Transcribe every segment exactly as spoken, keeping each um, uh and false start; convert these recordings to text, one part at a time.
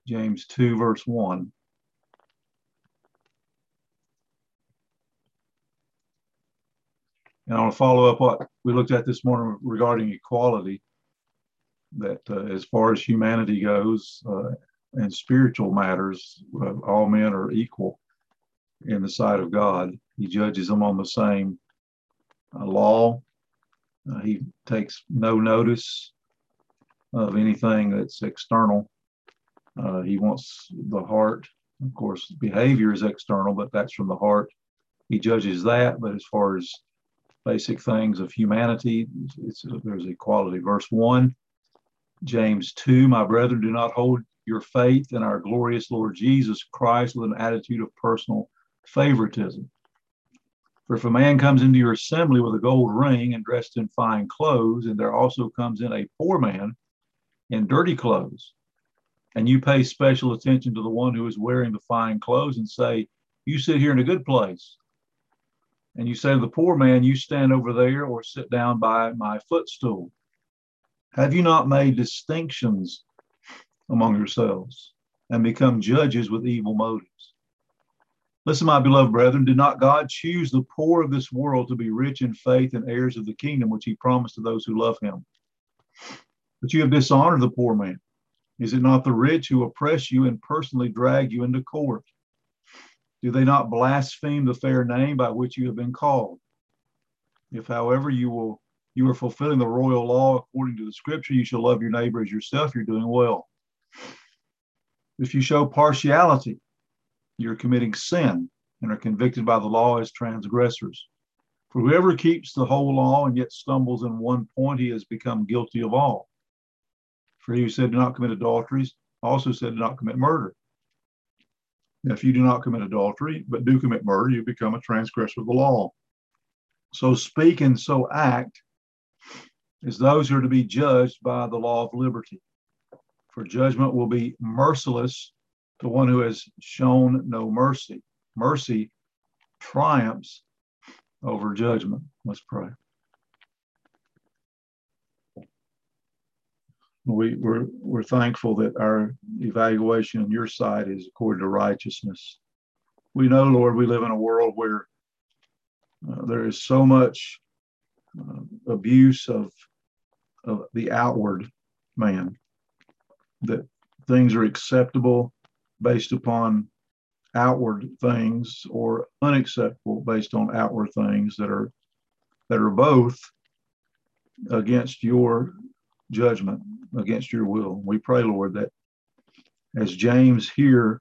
James two, verse one. And I want to follow up what we looked at this morning regarding equality, that uh, as far as humanity goes uh, and spiritual matters, uh, all men are equal in the sight of God. He judges them on the same uh, law. Uh, he takes no notice of anything that's external. Uh, he wants the heart. Of course, behavior is external, but that's from the heart. He judges that. But as far as basic things of humanity, it's, it's, there's equality. Verse one, James two, my brethren, do not hold your faith in our glorious Lord Jesus Christ with an attitude of personal favoritism. For if a man comes into your assembly with a gold ring and dressed in fine clothes, and there also comes in a poor man in dirty clothes, and you pay special attention to the one who is wearing the fine clothes and say, you sit here in a good place, and you say to the poor man, you stand over there or sit down by my footstool, have you not made distinctions among yourselves and become judges with evil motives? Listen, my beloved brethren, did not God choose the poor of this world to be rich in faith and heirs of the kingdom which he promised to those who love him? But you have dishonored the poor man. Is it not the rich who oppress you and personally drag you into court? Do they not blaspheme the fair name by which you have been called? If, however, you will you are fulfilling the royal law according to the scripture, you shall love your neighbor as yourself, you're doing well. If you show partiality, you're committing sin and are convicted by the law as transgressors. For whoever keeps the whole law and yet stumbles in one point, he has become guilty of all. For he who said, do not commit adulteries, also said, do not commit murder. Now, if you do not commit adultery, but do commit murder, you become a transgressor of the law. So speak and so act as those who are to be judged by the law of liberty. For judgment will be merciless to one who has shown no mercy. Mercy triumphs over judgment. Let's pray. We, we're, we're thankful that our evaluation on your side is according to righteousness. We know, Lord, we live in a world where uh, there is so much uh, abuse of, of the outward man, that things are acceptable based upon outward things or unacceptable based on outward things that are that are both against your judgment, against your will. We pray, Lord, that as James here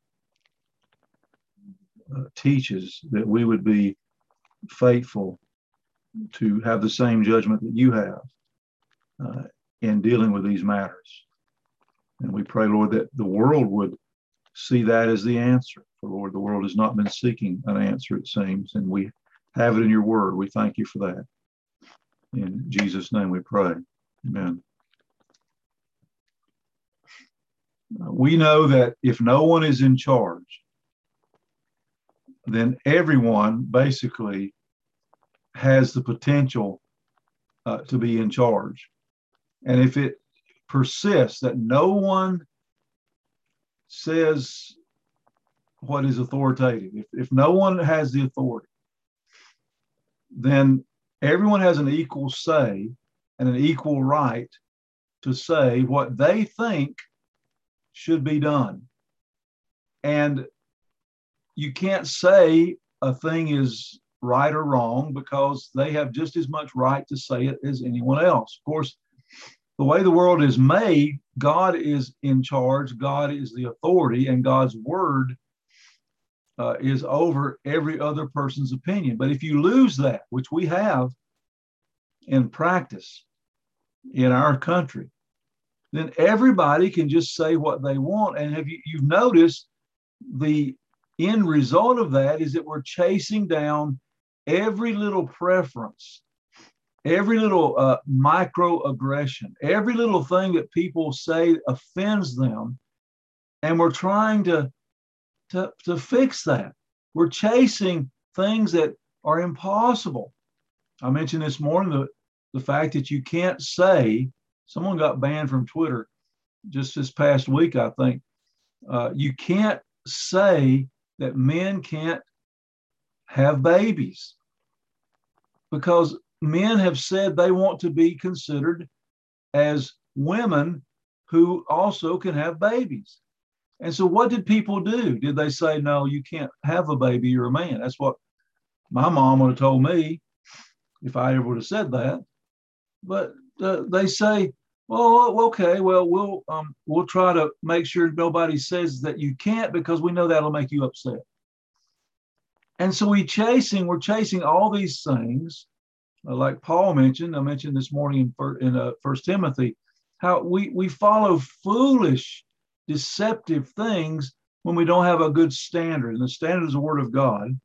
uh, teaches, that we would be faithful to have the same judgment that you have uh, in dealing with these matters. And we pray, Lord, that the world would see that as the answer. For, Lord, the world has not been seeking an answer, it seems, and we have it in your word. We thank you for that. In Jesus' name we pray. Amen. We know that if no one is in charge, then everyone basically has the potential uh, to be in charge. And if it persists that no one says what is authoritative, if, if no one has the authority, then everyone has an equal say and an equal right to say what they think should be done. And you can't say a thing is right or wrong because they have just as much right to say it as anyone else. Of course, the way the world is made, God is in charge, God is the authority, and God's word uh, is over every other person's opinion. But if you lose that, which we have in practice in our country, then everybody can just say what they want. And have you, you've noticed the end result of that is that we're chasing down every little preference, every little uh, microaggression, every little thing that people say offends them. And we're trying to, to, to fix that. We're chasing things that are impossible. I mentioned this morning the, the fact that you can't say, someone got banned from Twitter just this past week, I think, Uh, you can't say that men can't have babies, because men have said they want to be considered as women who also can have babies. And so what did people do? Did they say, no, you can't have a baby, you're a man? That's what my mom would have told me if I ever would have said that. But uh, they say, well, okay, well, we'll um, we'll try to make sure nobody says that you can't, because we know that'll make you upset. And so we chasing, we're chasing all these things, uh, like Paul mentioned. I mentioned this morning in, in uh, First Timothy, how we we follow foolish, deceptive things when we don't have a good standard, and the standard is the Word of God.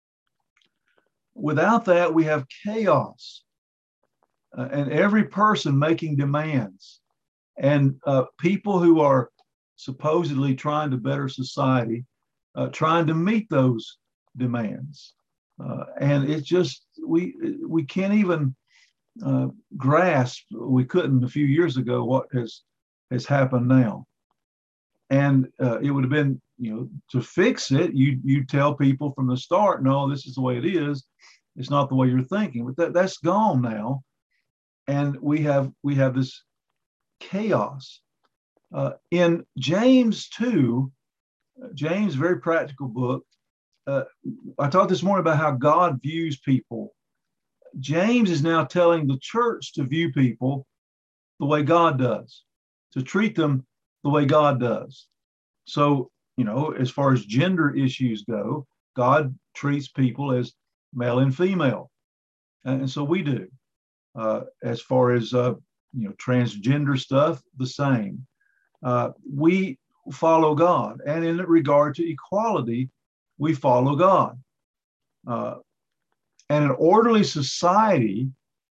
Without that, we have chaos, uh, and every person making demands, and uh, people who are supposedly trying to better society, uh, trying to meet those demands. Uh, and it's just, we we can't even uh, grasp, we couldn't a few years ago, what has has happened now. And uh, it would have been, you know, to fix it, you you tell people from the start, no, this is the way it is. It's not the way you're thinking. But that, that's gone now. And we have we have this chaos. Uh, in James two, James, very practical book, uh, I talked this morning about how God views people. James is now telling the church to view people the way God does, to treat them the way God does. So, you know, as far as gender issues go, God treats people as male and female. And so we do. Uh, as far as, uh, you know, transgender stuff, the same. Uh, we follow God. And in regard to equality, we follow God. Uh, and an orderly society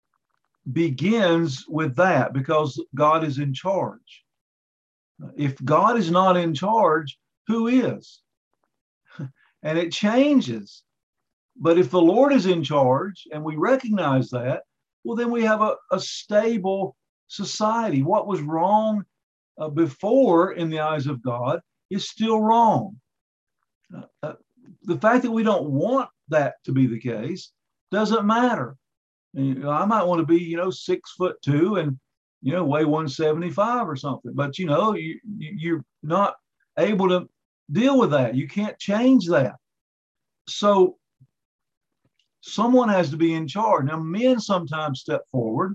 begins with that, because God is in charge. If God is not in charge, who is? And it changes. But if the Lord is in charge and we recognize that, well, then we have a, a stable society. What was wrong uh, before in the eyes of God is still wrong. Uh, uh, the fact that we don't want that to be the case doesn't matter. You know, I might want to be, you know, six foot two and, you know, weigh one seventy-five or something. But, you know, you, you're not able to deal with that. You can't change that. So someone has to be in charge. Now, men sometimes step forward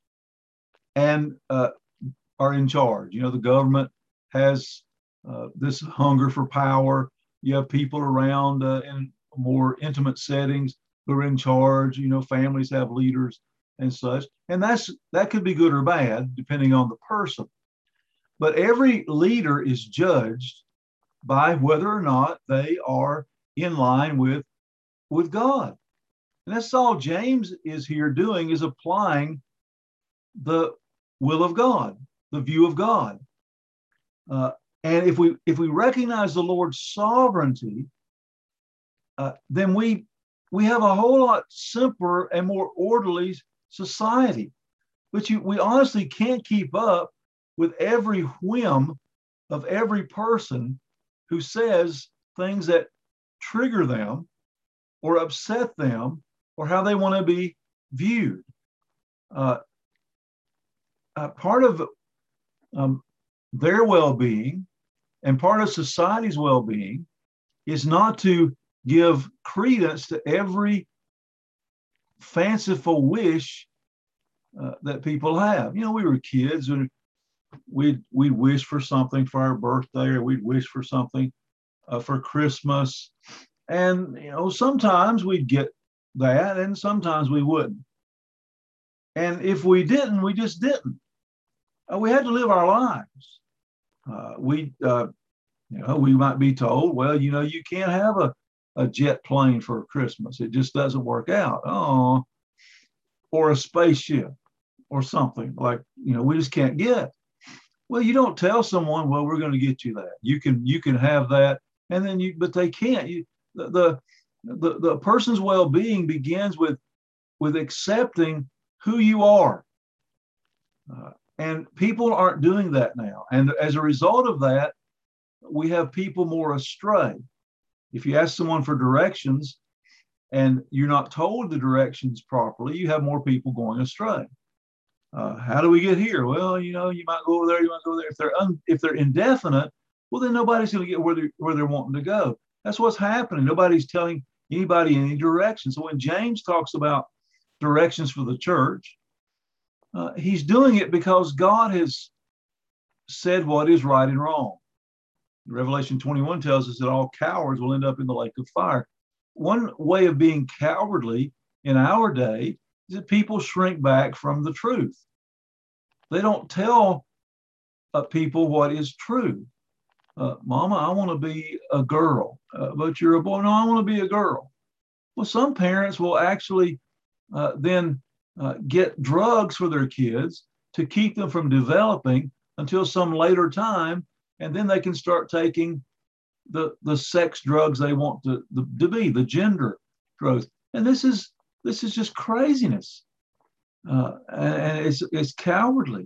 and uh, are in charge. You know, the government has uh, this hunger for power. You have people around uh, in more intimate settings who are in charge. You know, families have leaders and such. And that's that could be good or bad, depending on the person. But every leader is judged by whether or not they are in line with, with God. And that's all James is here doing, is applying the will of God, the view of God. Uh, and if we if we recognize the Lord's sovereignty, uh, then we we have a whole lot simpler and more orderly society. But you, we honestly can't keep up with every whim of every person who says things that trigger them or upset them, or how they want to be viewed. Uh, uh, part of um, their well-being and part of society's well-being is not to give credence to every fanciful wish uh, that people have. You know, we were kids and we'd, we'd wish for something for our birthday, or we'd wish for something uh, for Christmas. And, you know, sometimes we'd get that and sometimes we wouldn't. And if we didn't, we just didn't. Uh, we had to live our lives. Uh, we, uh, you know, we might be told, well, you know, you can't have a, a jet plane for Christmas. It just doesn't work out. Oh, or a spaceship or something like, you know, we just can't get. Well, you don't tell someone, well, we're going to get you that. You can, you can have that. And then you, but they can't. You, the, the, the, the person's well-being begins with, with accepting who you are. Uh, and people aren't doing that now. And as a result of that, we have people more astray. If you ask someone for directions and you're not told the directions properly, you have more people going astray. Uh, how do we get here? Well, you know, you might go over there, you might go there. If they're un, if they're indefinite, well, then nobody's going to get where they're, where they're wanting to go. That's what's happening. Nobody's telling anybody any direction. So when James talks about directions for the church, uh, he's doing it because God has said what is right and wrong. Revelation twenty-one tells us that all cowards will end up in the lake of fire. One way of being cowardly in our day is that people shrink back from the truth. They don't tell uh, people what is true. Uh, Mama, I want to be a girl, uh, but you're a boy. No, I want to be a girl. Well, some parents will actually uh, then uh, get drugs for their kids to keep them from developing until some later time, and then they can start taking the, the sex drugs they want to, the, to be, the gender drugs. And this is this is just craziness. Uh, and, and it's, it's cowardly.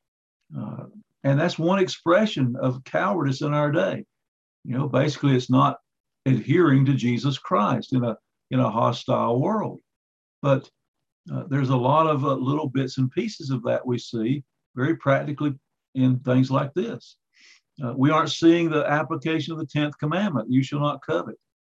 Uh, and that's one expression of cowardice in our day. You know, basically it's not adhering to Jesus Christ in a, in a hostile world. But uh, there's a lot of uh, little bits and pieces of that we see very practically in things like this. Uh, we aren't seeing the application of the tenth commandment, you shall not covet.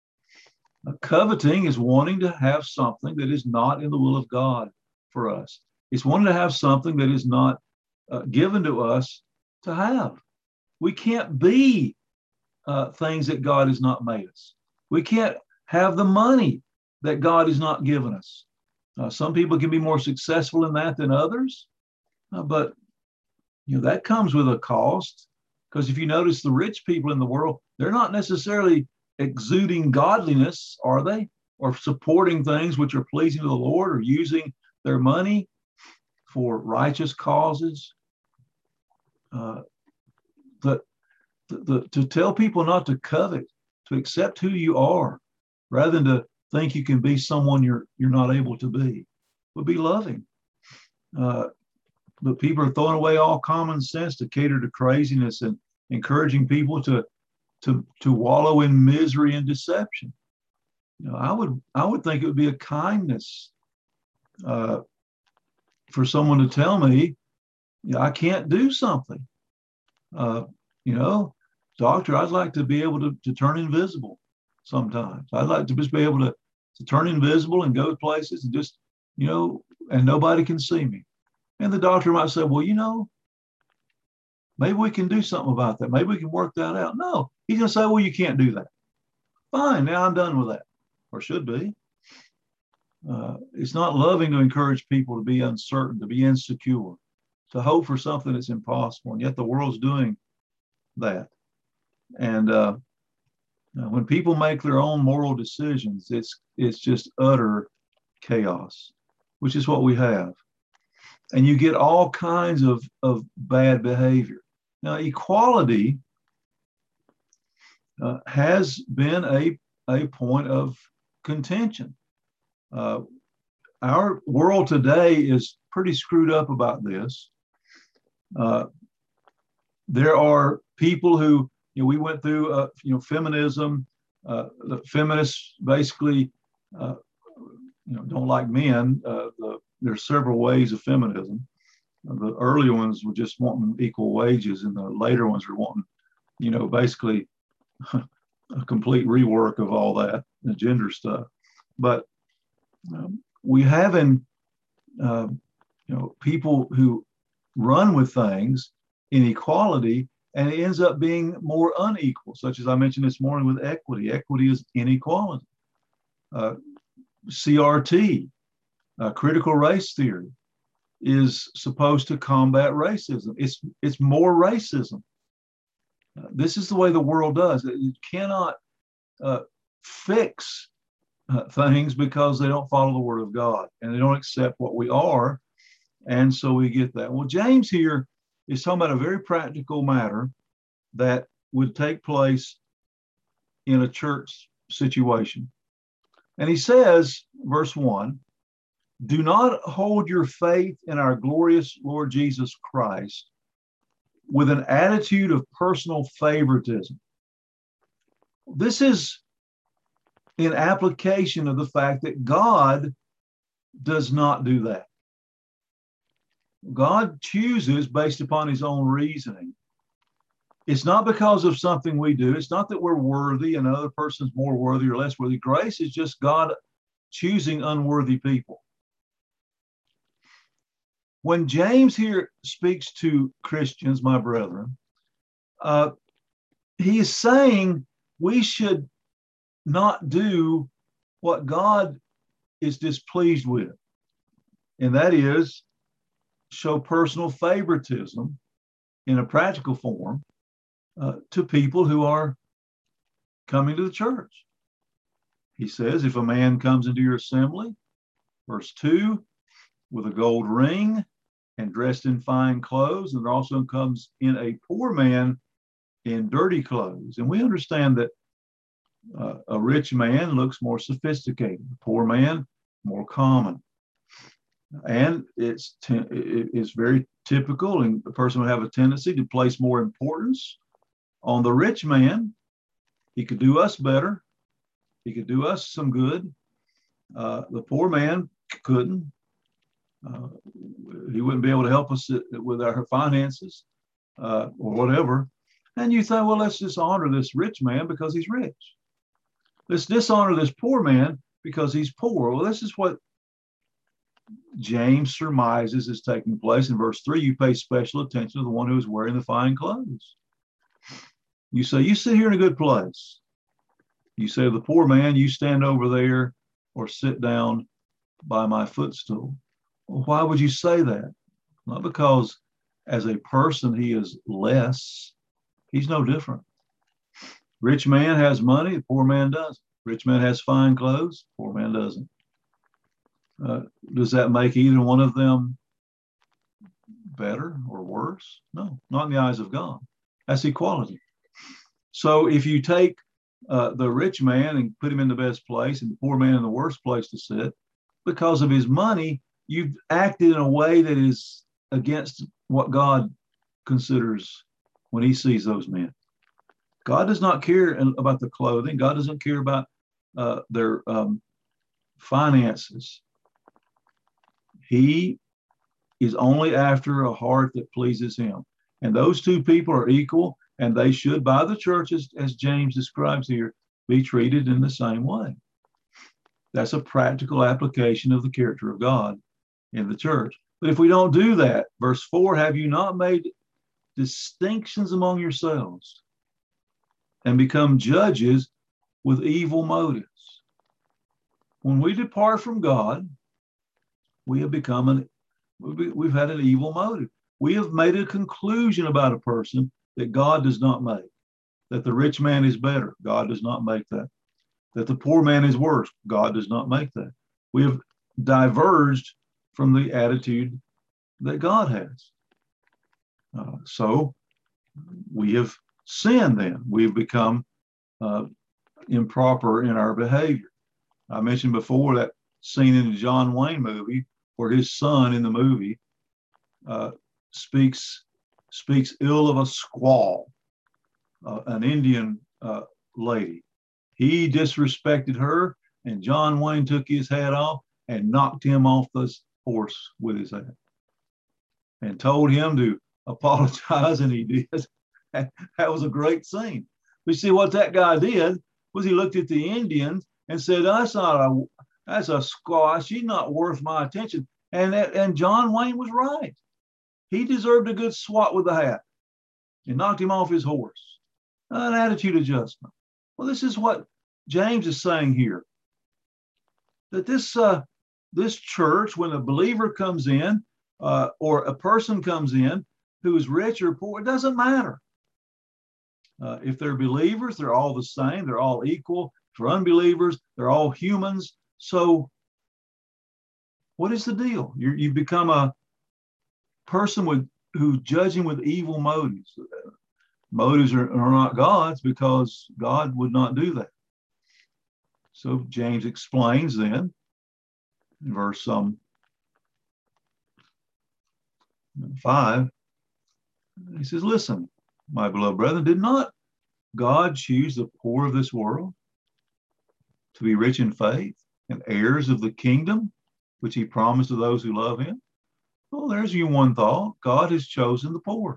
Uh, coveting is wanting to have something that is not in the will of God for us. It's wanting to have something that is not uh, given to us to have. We can't be uh, things that God has not made us. We can't have the money that God has not given us. Uh, some people can be more successful in that than others, uh, but you know that comes with a cost. Because if you notice the rich people in the world, they're not necessarily exuding godliness, are they? Or supporting things which are pleasing to the Lord, or using their money for righteous causes. Uh, the, the, the, to tell people not to covet, to accept who you are, rather than to think you can be someone you're you're not able to be, would be loving. Uh, but people are throwing away all common sense to cater to craziness and encouraging people to to to wallow in misery and deception. You know, I would I would think it would be a kindness uh, for someone to tell me, you know, I can't do something. Uh, you know, doctor, I'd like to be able to, to turn invisible sometimes. I'd like to just be able to, to turn invisible and go places and just, you know, and nobody can see me. And the doctor might say, well, you know, maybe we can do something about that. Maybe we can work that out. No, he's going to say, well, you can't do that. Fine, now I'm done with that, or should be. Uh, it's not loving to encourage people to be uncertain, to be insecure, to hope for something that's impossible. And yet the world's doing that. And uh, when people make their own moral decisions, it's it's just utter chaos, which is what we have. And you get all kinds of, of bad behavior. Now, equality uh, has been a, a point of contention. Uh, our world today is pretty screwed up about this. Uh, there are people who, you know, we went through, uh, you know, feminism. Uh, the feminists basically, uh, you know, don't like men. Uh, the, there's several ways of feminism. Uh, the early ones were just wanting equal wages, and the later ones were wanting, you know, basically a complete rework of all that, the gender stuff. But um, we have in, uh, you know, people who run with things in equality, and it ends up being more unequal, such as I mentioned this morning with equity. Equity is inequality. Uh, C R T, uh, critical race theory, is supposed to combat racism. It's, it's more racism. Uh, this is the way the world does. It cannot uh, fix uh, things because they don't follow the word of God and they don't accept what we are. And so we get that. Well, James here is talking about a very practical matter that would take place in a church situation. And he says, verse one, do not hold your faith in our glorious Lord Jesus Christ with an attitude of personal favoritism. This is in application of the fact that God does not do that. God chooses based upon his own reasoning. It's not because of something we do. It's not that we're worthy and another person's more worthy or less worthy. Grace is just God choosing unworthy people. When James here speaks to Christians, my brethren, uh, he is saying we should not do what God is displeased with, and that is show personal favoritism in a practical form uh, to people who are coming to the church. He says, if a man comes into your assembly, verse two, with a gold ring and dressed in fine clothes, and there also comes in a poor man in dirty clothes. And we understand that uh, a rich man looks more sophisticated, a poor man more common. And it's t- it's very typical, and the person would have a tendency to place more importance on the rich man. He could do us better. He could do us some good. Uh, the poor man couldn't. Uh, he wouldn't be able to help us with our finances uh, or whatever. And you think, well, let's just honor this rich man because he's rich. Let's dishonor this poor man because he's poor. Well, this is what James surmises is taking place in verse three. You pay special attention to the one who is wearing the fine clothes. You say, you sit here in a good place. You say, the poor man, you stand over there or sit down by my footstool. Well, why would you say that? Not because as a person he is less. He's no different. Rich man has money, the poor man doesn't. Rich man has fine clothes, poor man doesn't. Uh, does that make either one of them better or worse? No, not in the eyes of God. That's equality. So if you take uh, the rich man and put him in the best place and the poor man in the worst place to sit, because of his money, you've acted in a way that is against what God considers when he sees those men. God does not care about the clothing. God doesn't care about uh, their um, finances. He is only after a heart that pleases him. And those two people are equal, and they should, by the church, as, as James describes here, be treated in the same way. That's a practical application of the character of God in the church. But if we don't do that, verse four, have you not made distinctions among yourselves and become judges with evil motives? When we depart from God, we have become an, we've had an evil motive. We have made a conclusion about a person that God does not make. That the rich man is better, God does not make that. That the poor man is worse, God does not make that. We have diverged from the attitude that God has. Uh, so we have sinned then. We've become uh, improper in our behavior. I mentioned before that scene in the John Wayne movie where his son in the movie uh, speaks speaks ill of a squaw, uh, an Indian uh, lady. He disrespected her, and John Wayne took his hat off and knocked him off the horse with his hat and told him to apologize, and he did. That was a great scene. We see what that guy did was he looked at the Indians and said, that's not a, that's a squaw. She's not worth my attention. And, and John Wayne was right. He deserved a good swat with the hat and knocked him off his horse. An attitude adjustment. Well, this is what James is saying here. That this, uh, this church, when a believer comes in uh, or a person comes in who is rich or poor, it doesn't matter. Uh, if they're believers, they're all the same. They're all equal. For unbelievers, they're all humans. So what is the deal? You're, you become a person with who's judging with evil motives. Motives are, are not God's because God would not do that. So James explains then in verse um, five, He says, listen, my beloved brethren, did not God choose the poor of this world to be rich in faith and heirs of the kingdom, which he promised to those who love him? Well, there's you one thought. God has chosen the poor.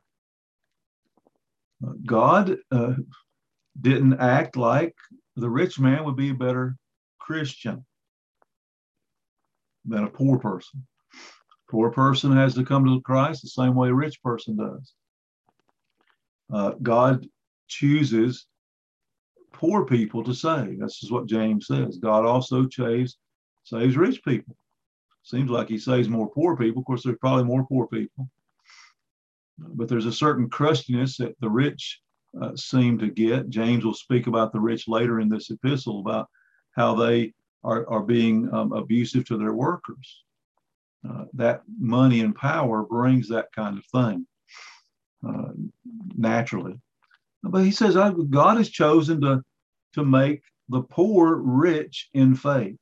God uh, didn't act like the rich man would be a better Christian than a poor person. Poor person has to come to Christ the same way a rich person does. Uh, God chooses poor people to save. This is what James says. God also saves, saves rich people. Seems like he saves more poor people. Of course, there's probably more poor people. But there's a certain crustiness that the rich uh, seem to get. James will speak about the rich later in this epistle, about how they are, are being um, abusive to their workers. Uh, that money and power brings that kind of thing uh, naturally. But he says, God has chosen to, to make the poor rich in faith.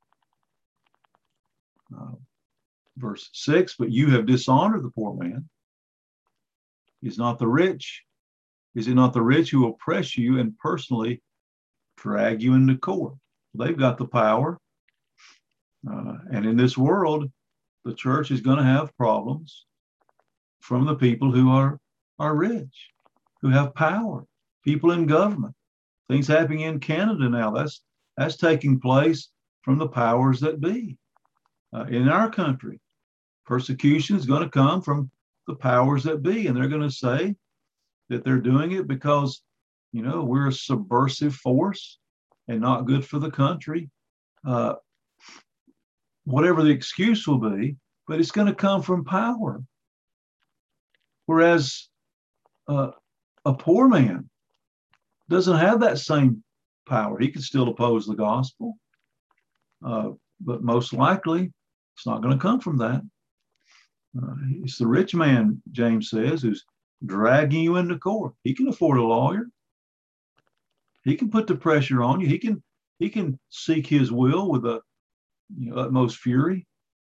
Uh, verse six, but you have dishonored the poor man. Is not the rich, is it not the rich who oppress you and personally drag you into court? They've got the power. Uh, and in this world, the church is going to have problems from the people who are, are rich, who have power, people in government. Things happening in Canada now, that's, that's taking place from the powers that be. Uh, in our country, persecution is going to come from the powers that be, and they're going to say that they're doing it because, you know, we're a subversive force and not good for the country. Uh, whatever the excuse will be, but it's going to come from power. Whereas uh, a poor man doesn't have that same power. He can still oppose the gospel, uh, but most likely it's not going to come from that. Uh, it's the rich man, James says, who's dragging you into court. He can afford a lawyer. He can put the pressure on you. He can he can seek his will with the you know, utmost fury.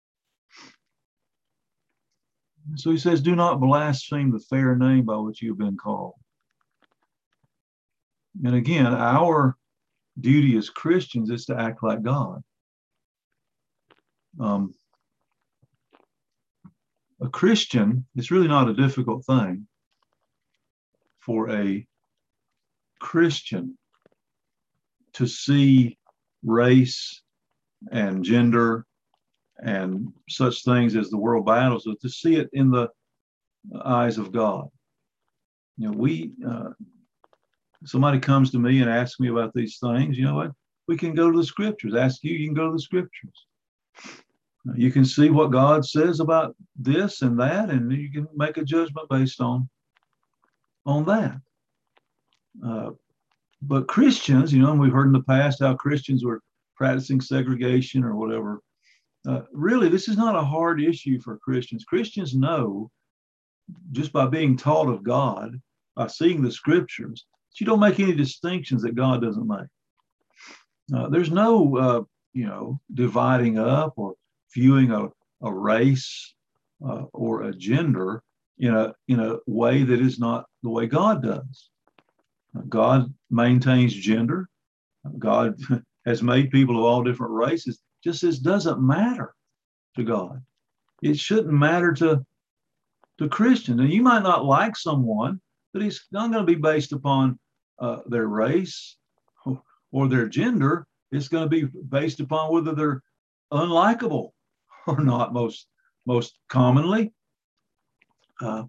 So he says, do not blaspheme the fair name by which you've been called. And again, our duty as Christians is to act like God. Um, a Christian, it's really not a difficult thing for a Christian to see race and gender and such things as the world battles with, to see it in the eyes of God. You know, we, uh, somebody comes to me and asks me about these things, you know what? We can go to the scriptures. Ask you, you can go to the scriptures. You can see what God says about this and that, and you can make a judgment based on, on that. Uh, but Christians, you know, and we've heard in the past how Christians were practicing segregation or whatever. Uh, really, this is not a hard issue for Christians. Christians know, just by being taught of God, by seeing the scriptures, that you don't make any distinctions that God doesn't make. Uh, there's no, uh, you know, dividing up or viewing a, a race uh, or a gender in a, in a way that is not the way God does. Uh, God maintains gender. God has made people of all different races. Just as doesn't matter to God. It shouldn't matter to, to Christians. And you might not like someone, but it's not going to be based upon uh, their race or, or their gender. It's going to be based upon whether they're unlikable or not, most, most commonly. Uh,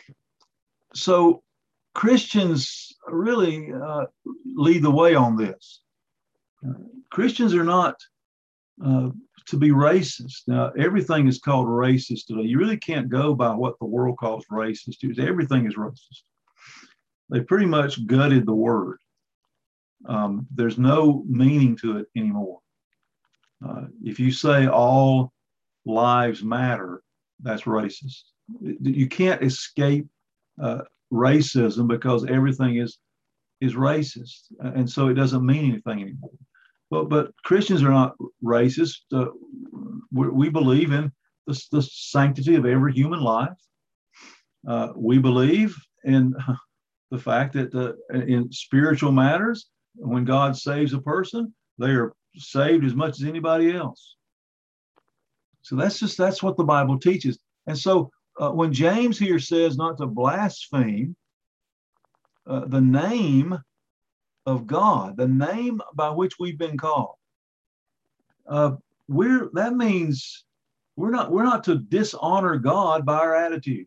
so Christians really uh, lead the way on this. Uh, Christians are not Uh, to be racist. Now, everything is called racist today. You really can't go by what the world calls racist. Everything is racist. They pretty much gutted the word. Um, there's no meaning to it anymore. Uh, if you say all lives matter, that's racist. You can't escape uh, racism because everything is, is racist. And so it doesn't mean anything anymore. But, but Christians are not racist. Uh, we, we believe in the, the sanctity of every human life. Uh, we believe in the fact that uh, in spiritual matters, when God saves a person, they are saved as much as anybody else. So that's just that's what the Bible teaches. And so uh, when James here says not to blaspheme uh, the name of God, the name by which we've been called, uh, we're that means we're not we're not to dishonor God by our attitude.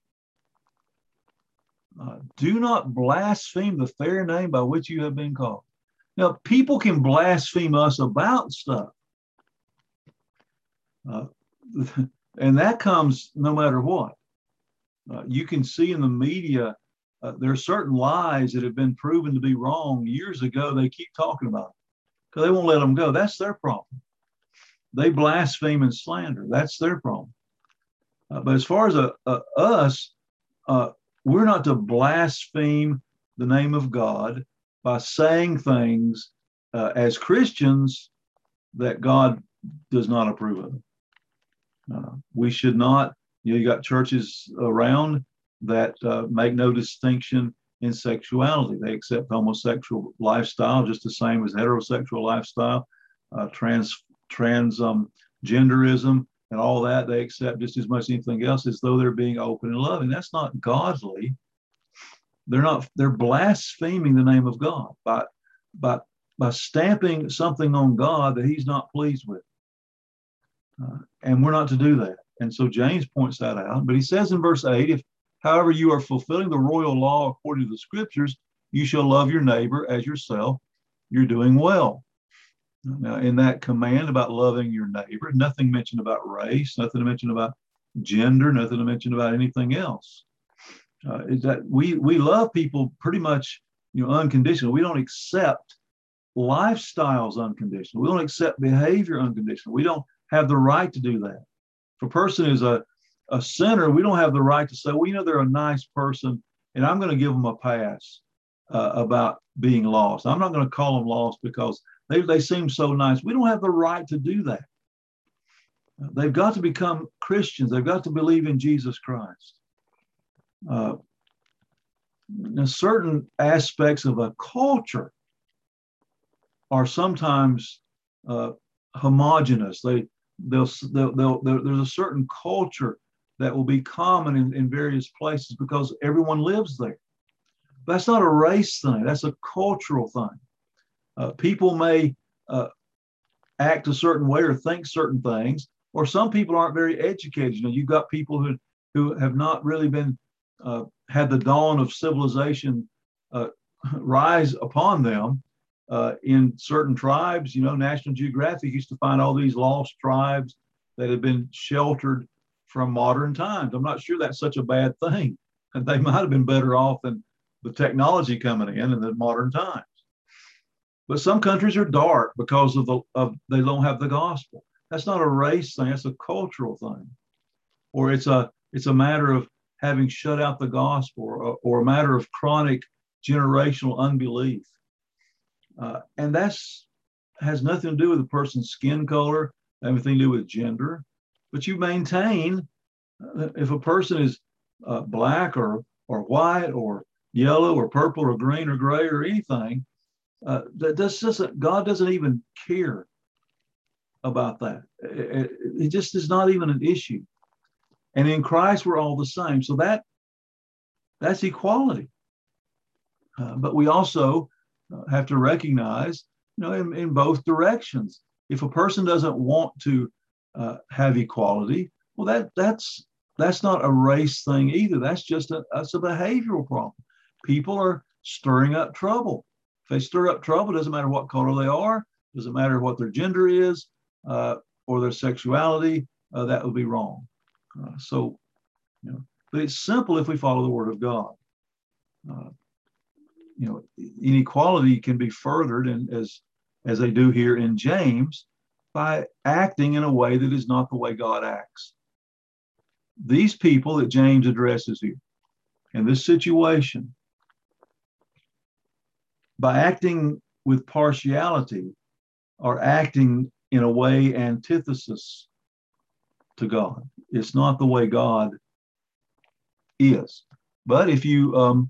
Uh, do not blaspheme the fair name by which you have been called. Now, people can blaspheme us about stuff. Uh, and that comes no matter what. Uh, you can see in the media, uh, there are certain lies that have been proven to be wrong years ago. They keep talking about it because they won't let them go. That's their problem. They blaspheme and slander. That's their problem. Uh, but as far as uh, uh, us, uh, we're not to blaspheme the name of God by saying things uh, as Christians that God does not approve of. Uh, we should not, you know, you got churches around that uh, make no distinction in sexuality. They accept homosexual lifestyle just the same as heterosexual lifestyle, uh, trans, trans um, genderism and all that. They accept just as much as anything else, as though they're being open and loving. That's not godly. They're not, they're blaspheming the name of God by, by, by stamping something on God that he's not pleased with. Uh, and we're not to do that. And so James points that out. But he says in verse eight, if, however, you are fulfilling the royal law according to the scriptures, you shall love your neighbor as yourself. You're doing well. Now, in that command about loving your neighbor, nothing mentioned about race, nothing mentioned about gender, nothing mentioned about anything else. Uh, is that we we love people pretty much, you know, unconditionally. We don't accept lifestyles unconditionally. We don't accept behavior unconditionally. We don't have the right to do that. If a person is a, a sinner, we don't have the right to say, well, you know, they're a nice person, and I'm going to give them a pass uh, about being lost. I'm not going to call them lost because they, they seem so nice. We don't have the right to do that. They've got to become Christians. They've got to believe in Jesus Christ. Uh, certain aspects of a culture are sometimes uh, homogenous. They, they'll, they'll, they'll, there's a certain culture that will be common in, in various places because everyone lives there. That's not a race thing. That's a cultural thing. Uh, people may uh, act a certain way or think certain things, or some people aren't very educated. You know, you've got people who, who have not really been uh, had the dawn of civilization uh, rise upon them. Uh, in certain tribes, you know, National Geographic used to find all these lost tribes that had been sheltered from modern times. I'm not sure that's such a bad thing. And they might have been better off than the technology coming in in the modern times. But some countries are dark because of the of they don't have the gospel. That's not a race thing. That's a cultural thing, or it's a it's a matter of having shut out the gospel, or, or a matter of chronic generational unbelief. Uh, and that's has nothing to do with a person's skin color, everything to do with gender. But you maintain, uh, if a person is uh, black or or white or yellow or purple or green or gray or anything, uh, that this doesn't God doesn't even care about that. It, it, it just is not even an issue. And in Christ, we're all the same. So that that's equality. Uh, but we also have to recognize, you know, in, in both directions. If a person doesn't want to uh, have equality, well, that that's that's not a race thing either. That's just a that's a behavioral problem. People are stirring up trouble. If they stir up trouble, it doesn't matter what color they are, doesn't matter what their gender is uh, or their sexuality. Uh, that would be wrong. Uh, so, you know, but it's simple if we follow the Word of God. Uh, you know, inequality can be furthered, and as as they do here in James, by acting in a way that is not the way God acts. These people that James addresses here in this situation, by acting with partiality, are acting in a way antithesis to God. It's not the way God is. But if you um,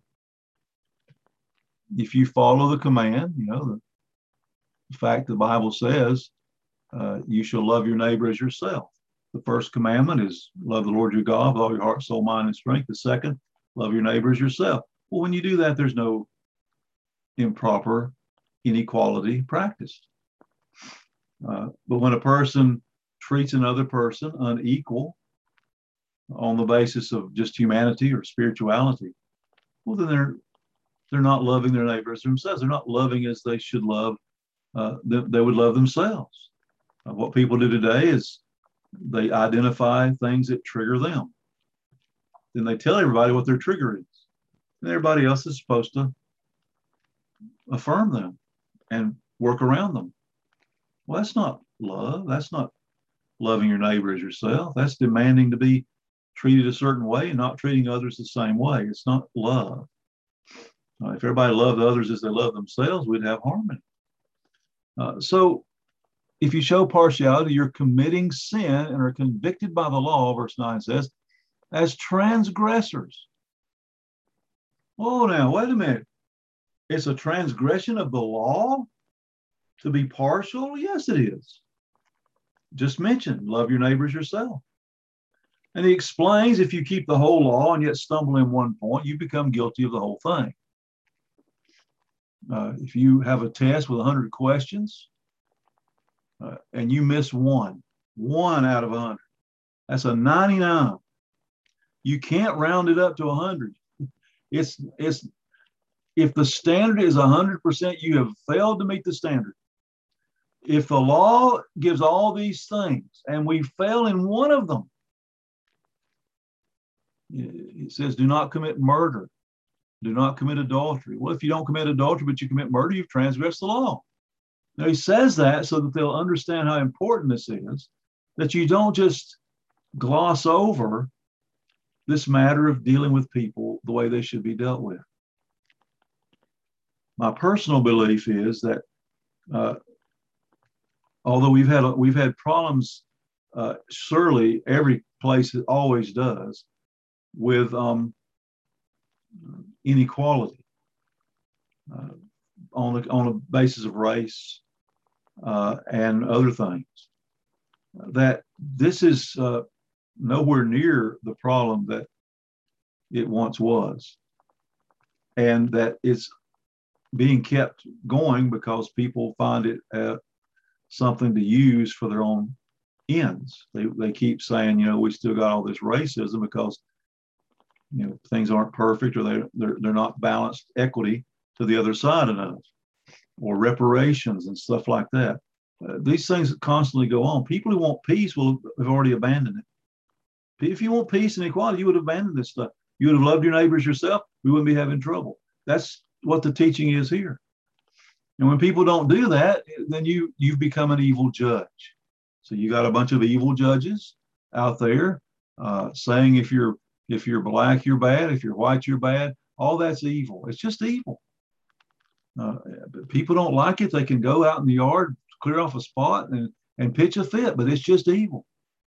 if you follow the command, you know, the, the fact the Bible says uh, you shall love your neighbor as yourself. The first commandment is love the Lord your God with all your heart, soul, mind, and strength. The second, love your neighbor as yourself. Well, when you do that, there's no improper inequality practiced. Uh, but when a person treats another person unequal on the basis of just humanity or spirituality, well, then they're they're not loving their neighbors themselves. They're not loving as they should love. Uh, they, they would love themselves. Uh, what people do today is they identify things that trigger them. Then they tell everybody what their trigger is. And everybody else is supposed to affirm them and work around them. Well, that's not love. That's not loving your neighbor as yourself. That's demanding to be treated a certain way and not treating others the same way. It's not love. Uh, if everybody loved others as they love themselves, we'd have harmony. Uh, so if you show partiality, you're committing sin and are convicted by the law, verse nine says, as transgressors. Oh, now, wait a minute. It's a transgression of the law to be partial? Yes, it is. Just mentioned, love your neighbors yourself. And he explains if you keep the whole law and yet stumble in one point, you become guilty of the whole thing. Uh, if you have a test with one hundred questions uh, and you miss one, one out of one hundred, that's a ninety-nine. You can't round it up to one hundred. It's, it's, if the standard is one hundred percent, you have failed to meet the standard. If the law gives all these things and we fail in one of them, it says, do not commit murder. Do not commit adultery. Well, if you don't commit adultery, but you commit murder, you've transgressed the law. Now, he says that so that they'll understand how important this is, that you don't just gloss over this matter of dealing with people the way they should be dealt with. My personal belief is that uh, although we've had we've had problems, uh, surely every place it always does, with um, inequality uh, on the on a basis of race uh, and other things. That this is uh, nowhere near the problem that it once was, and that it's being kept going because people find it uh, something to use for their own ends. They they keep saying, you know, we still got all this racism because, you know, things aren't perfect or they they're, they're not balanced equity to the other side enough, or reparations and stuff like that. Uh, these things constantly go on. People who want peace will have already abandoned it. If you want peace and equality, you would abandon this stuff. You would have loved your neighbors yourself. We wouldn't be having trouble. That's what the teaching is here. And when people don't do that, then you you've become an evil judge. So you got a bunch of evil judges out there uh, saying if you're if you're black, you're bad. If you're white, you're bad. All that's evil. It's just evil. Uh, people don't like it. They can go out in the yard, clear off a spot, and and pitch a fit, but it's just evil.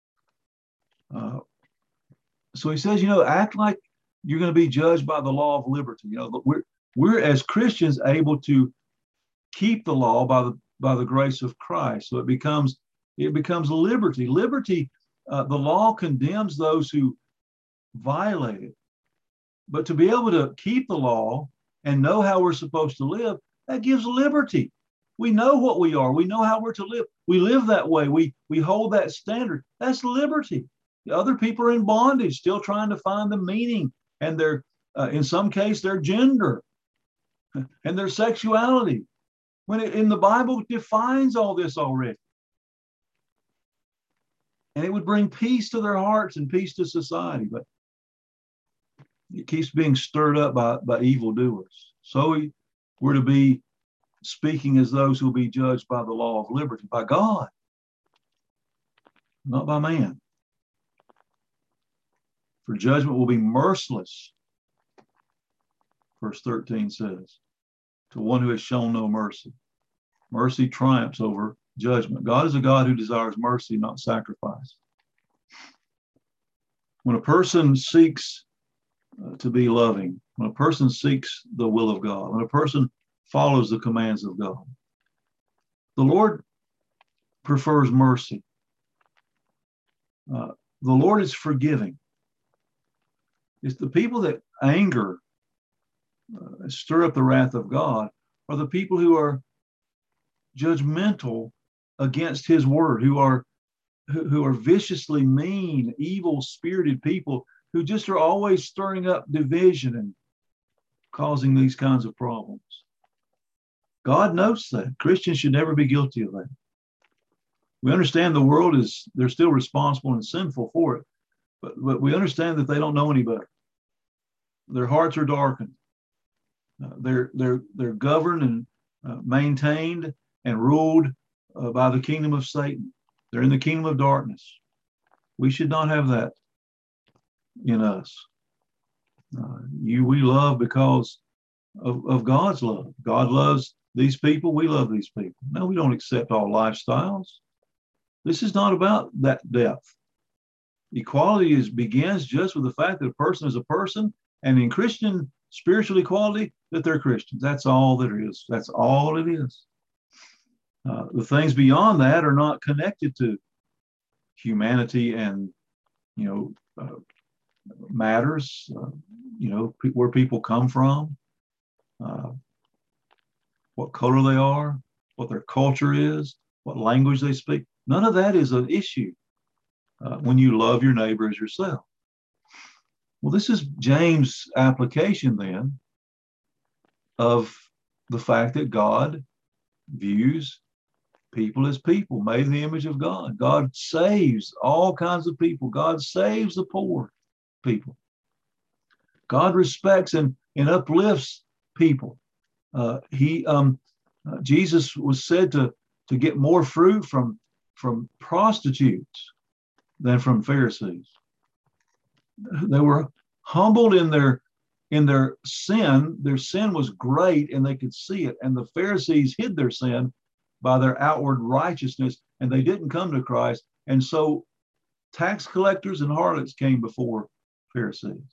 Uh, so he says, you know, act like you're going to be judged by the law of liberty. You know, we're we're as Christians able to keep the law by the by the grace of Christ. So it becomes it becomes liberty. Liberty, uh, the law condemns those who violate it, but to be able to keep the law and know how we're supposed to live, that gives liberty. We know what we are. We know how we're to live. We live that way. We we hold that standard. That's liberty. The other people are in bondage, still trying to find the meaning and their, uh, in some case, their gender and their sexuality. When it, in the Bible defines all this already. And it would bring peace to their hearts and peace to society. But it keeps being stirred up by, by evildoers. So we, we're to be speaking as those who will be judged by the law of liberty, by God, not by man. For judgment will be merciless, verse thirteen says, to one who has shown no mercy. Mercy triumphs over judgment. God is a God who desires mercy, not sacrifice. When a person seeks uh, to be loving, when a person seeks the will of God, when a person follows the commands of God, the Lord prefers mercy. Uh, the Lord is forgiving. It's the people that anger, uh, stir up the wrath of God, are the people who are judgmental against his word, who are who, who are viciously mean, evil-spirited people who just are always stirring up division and causing these kinds of problems. God knows that. Christians should never be guilty of that. We understand the world is, they're still responsible and sinful for it, but, but we understand that they don't know any better. Their hearts are darkened. Uh, they're, they're, they're governed and uh, maintained and ruled uh, by the kingdom of Satan. They're in the kingdom of darkness. We should not have that in us. Uh, you, we love because of, of God's love. God loves these people. We love these people. No, we don't accept all lifestyles. This is not about that depth. Equality is begins just with the fact that a person is a person, and in Christian spiritual equality, that they're Christians. That's all there is. That's all it is. Uh, the things beyond that are not connected to humanity and, you know, uh, matters, uh, you know, pe- where people come from, uh, what color they are, what their culture is, what language they speak. None of that is an issue uh, when you love your neighbor as yourself. Well, this is James' application then of the fact that God views people as people, made in the image of God. God saves all kinds of people. God saves the poor people. God respects and, and uplifts people. Uh, he, um, uh, Jesus was said to, to get more fruit from, from prostitutes than from Pharisees. They were humbled in their in their sin. Their sin was great and they could see it. And the Pharisees hid their sin by their outward righteousness, and they didn't come to Christ. And so tax collectors and harlots came before Pharisees.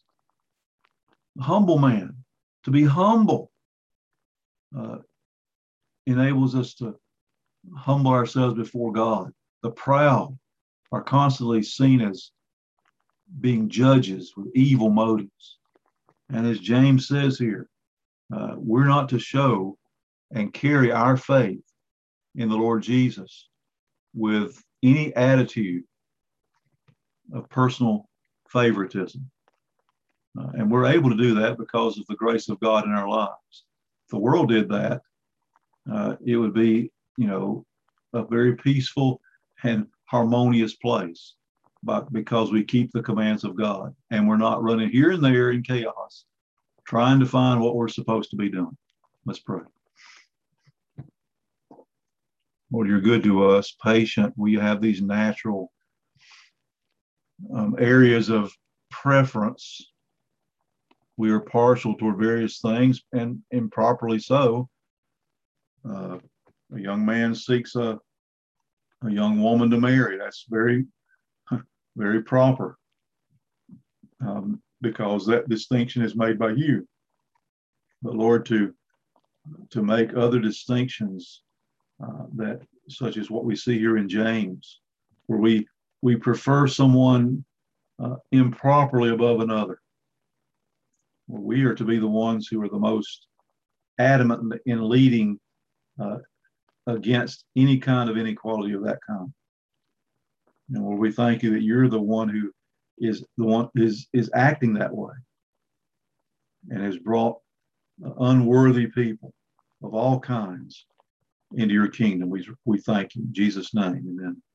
A humble man, to be humble, uh, enables us to humble ourselves before God. The proud are constantly seen as being judges with evil motives. And as James says here, uh, we're not to show and carry our faith in the Lord Jesus with any attitude of personal favoritism. Uh, and we're able to do that because of the grace of God in our lives. If the world did that, uh, it would be, you know, a very peaceful and harmonious place, but because we keep the commands of God and we're not running here and there in chaos, trying to find what we're supposed to be doing. Let's pray. Lord, you're good to us, patient. We have these natural um, areas of preference. We are partial toward various things, and improperly so. Uh, a young man seeks a, a young woman to marry. That's very, very proper, um, because that distinction is made by you. But Lord, to to make other distinctions uh, that, such as what we see here in James, where we we prefer someone uh, improperly above another. Well, we are to be the ones who are the most adamant in leading uh, against any kind of inequality of that kind. And Lord, we thank you that you're the one who is the one is is acting that way and has brought unworthy people of all kinds into your kingdom. We, we thank you in Jesus' name. Amen.